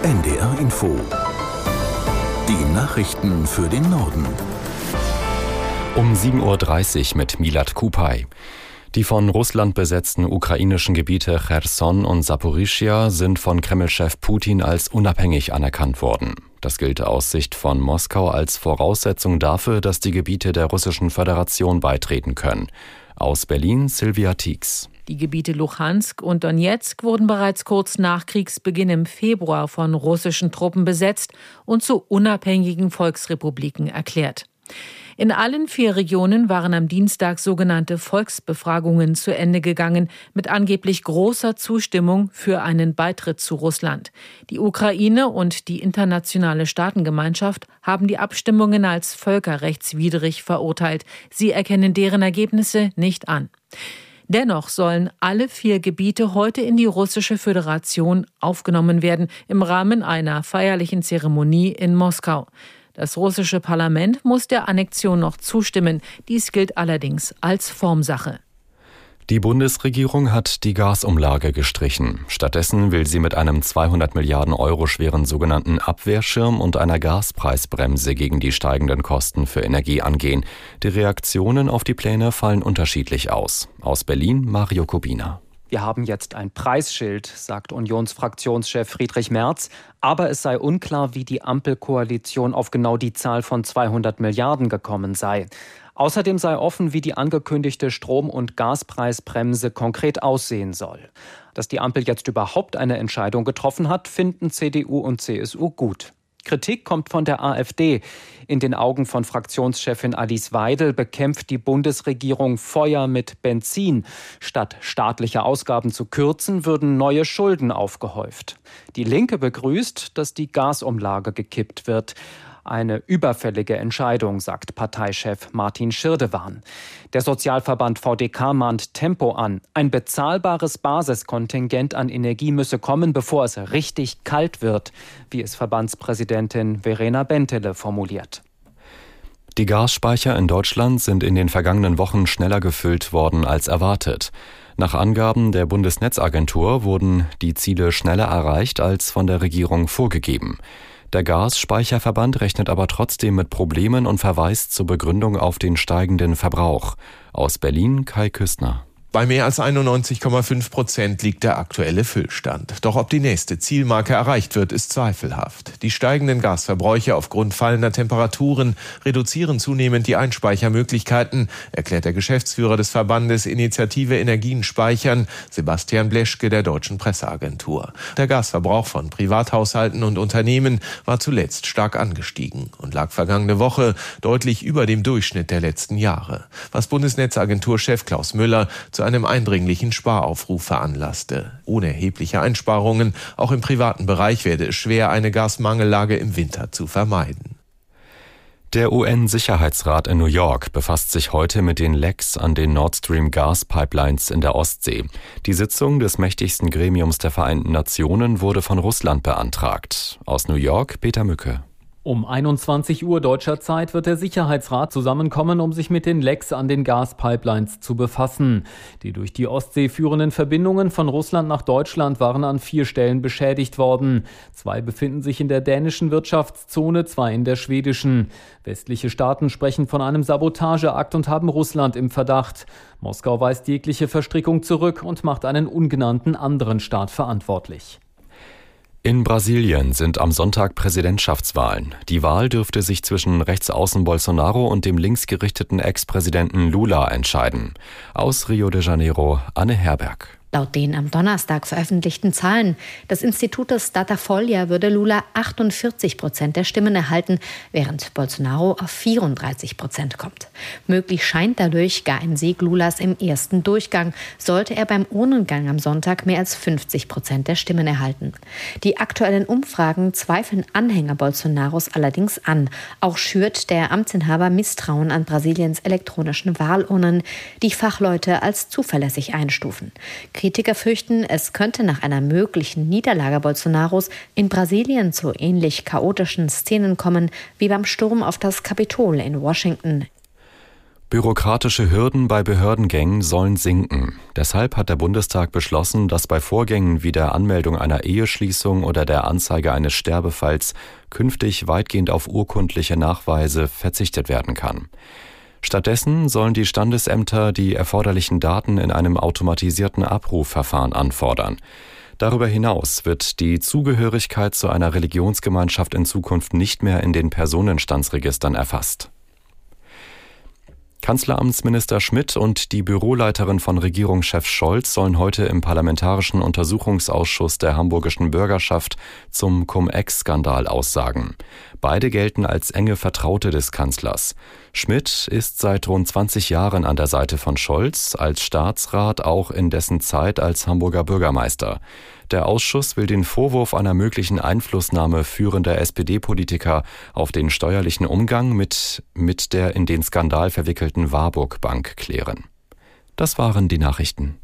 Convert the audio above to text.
NDR Info. Die Nachrichten für den Norden. Um 7:30 Uhr mit Milad Kupay. Die von Russland besetzten ukrainischen Gebiete Cherson und Saporischschja sind von Kreml-Chef Putin als unabhängig anerkannt worden. Das gilt aus Sicht von Moskau als Voraussetzung dafür, dass die Gebiete der Russischen Föderation beitreten können. Aus Berlin Silvia Tieks. Die Gebiete Luhansk und Donezk wurden bereits kurz nach Kriegsbeginn im Februar von russischen Truppen besetzt und zu unabhängigen Volksrepubliken erklärt. In allen 4 Regionen waren am Dienstag sogenannte Volksbefragungen zu Ende gegangen, mit angeblich großer Zustimmung für einen Beitritt zu Russland. Die Ukraine und die internationale Staatengemeinschaft haben die Abstimmungen als völkerrechtswidrig verurteilt. Sie erkennen deren Ergebnisse nicht an. Dennoch sollen alle 4 Gebiete heute in die Russische Föderation aufgenommen werden, im Rahmen einer feierlichen Zeremonie in Moskau. Das russische Parlament muss der Annexion noch zustimmen. Dies gilt allerdings als Formsache. Die Bundesregierung hat die Gasumlage gestrichen. Stattdessen will sie mit einem 200 Milliarden Euro schweren sogenannten Abwehrschirm und einer Gaspreisbremse gegen die steigenden Kosten für Energie angehen. Die Reaktionen auf die Pläne fallen unterschiedlich aus. Aus Berlin Mario Kubina. Wir haben jetzt ein Preisschild, sagt Unionsfraktionschef Friedrich Merz. Aber es sei unklar, wie die Ampelkoalition auf genau die Zahl von 200 Milliarden gekommen sei. Außerdem sei offen, wie die angekündigte Strom- und Gaspreisbremse konkret aussehen soll. Dass die Ampel jetzt überhaupt eine Entscheidung getroffen hat, finden CDU und CSU gut. Kritik kommt von der AfD. In den Augen von Fraktionschefin Alice Weidel bekämpft die Bundesregierung Feuer mit Benzin. Statt staatliche Ausgaben zu kürzen, würden neue Schulden aufgehäuft. Die Linke begrüßt, dass die Gasumlage gekippt wird. Eine überfällige Entscheidung, sagt Parteichef Martin Schirdewan. Der Sozialverband VDK mahnt Tempo an. Ein bezahlbares Basiskontingent an Energie müsse kommen, bevor es richtig kalt wird, wie es Verbandspräsidentin Verena Bentele formuliert. Die Gasspeicher in Deutschland sind in den vergangenen Wochen schneller gefüllt worden als erwartet. Nach Angaben der Bundesnetzagentur wurden die Ziele schneller erreicht als von der Regierung vorgegeben. Der Gasspeicherverband rechnet aber trotzdem mit Problemen und verweist zur Begründung auf den steigenden Verbrauch. Aus Berlin Kai Küstner. Bei mehr als 91,5% liegt der aktuelle Füllstand. Doch ob die nächste Zielmarke erreicht wird, ist zweifelhaft. Die steigenden Gasverbräuche aufgrund fallender Temperaturen reduzieren zunehmend die Einspeichermöglichkeiten, erklärt der Geschäftsführer des Verbandes Initiative Energien speichern, Sebastian Bleschke der Deutschen Presseagentur. Der Gasverbrauch von Privathaushalten und Unternehmen war zuletzt stark angestiegen und lag vergangene Woche deutlich über dem Durchschnitt der letzten Jahre. Was Bundesnetzagentur-Chef Klaus Müller zu einem eindringlichen Sparaufruf veranlasste. Ohne erhebliche Einsparungen, auch im privaten Bereich, werde es schwer, eine Gasmangellage im Winter zu vermeiden. Der UN-Sicherheitsrat in New York befasst sich heute mit den Lecks an den Nord Stream Gaspipelines in der Ostsee. Die Sitzung des mächtigsten Gremiums der Vereinten Nationen wurde von Russland beantragt. Aus New York Peter Mücke. Um 21 Uhr deutscher Zeit wird der Sicherheitsrat zusammenkommen, um sich mit den Lecks an den Gaspipelines zu befassen. Die durch die Ostsee führenden Verbindungen von Russland nach Deutschland waren an 4 Stellen beschädigt worden. 2 befinden sich in der dänischen Wirtschaftszone, 2 in der schwedischen. Westliche Staaten sprechen von einem Sabotageakt und haben Russland im Verdacht. Moskau weist jegliche Verstrickung zurück und macht einen ungenannten anderen Staat verantwortlich. In Brasilien sind am Sonntag Präsidentschaftswahlen. Die Wahl dürfte sich zwischen Rechtsaußen Bolsonaro und dem linksgerichteten Ex-Präsidenten Lula entscheiden. Aus Rio de Janeiro Anne Herberg. Laut den am Donnerstag veröffentlichten Zahlen des Institutes Datafolha würde Lula 48% der Stimmen erhalten, während Bolsonaro auf 34% kommt. Möglich scheint dadurch gar ein Sieg Lulas im ersten Durchgang, sollte er beim Urnengang am Sonntag mehr als 50% der Stimmen erhalten. Die aktuellen Umfragen zweifeln Anhänger Bolsonaros allerdings an. Auch schürt der Amtsinhaber Misstrauen an Brasiliens elektronischen Wahlurnen, die Fachleute als zuverlässig einstufen. Kritiker fürchten, es könnte nach einer möglichen Niederlage Bolsonaros in Brasilien zu ähnlich chaotischen Szenen kommen wie beim Sturm auf das Kapitol in Washington. Bürokratische Hürden bei Behördengängen sollen sinken. Deshalb hat der Bundestag beschlossen, dass bei Vorgängen wie der Anmeldung einer Eheschließung oder der Anzeige eines Sterbefalls künftig weitgehend auf urkundliche Nachweise verzichtet werden kann. Stattdessen sollen die Standesämter die erforderlichen Daten in einem automatisierten Abrufverfahren anfordern. Darüber hinaus wird die Zugehörigkeit zu einer Religionsgemeinschaft in Zukunft nicht mehr in den Personenstandsregistern erfasst. Kanzleramtsminister Schmidt und die Büroleiterin von Regierungschef Scholz sollen heute im Parlamentarischen Untersuchungsausschuss der hamburgischen Bürgerschaft zum Cum-Ex-Skandal aussagen. Beide gelten als enge Vertraute des Kanzlers. Schmidt ist seit rund 20 Jahren an der Seite von Scholz, als Staatsrat auch in dessen Zeit als Hamburger Bürgermeister. Der Ausschuss will den Vorwurf einer möglichen Einflussnahme führender SPD-Politiker auf den steuerlichen Umgang mit der in den Skandal verwickelten Warburg Bank klären. Das waren die Nachrichten.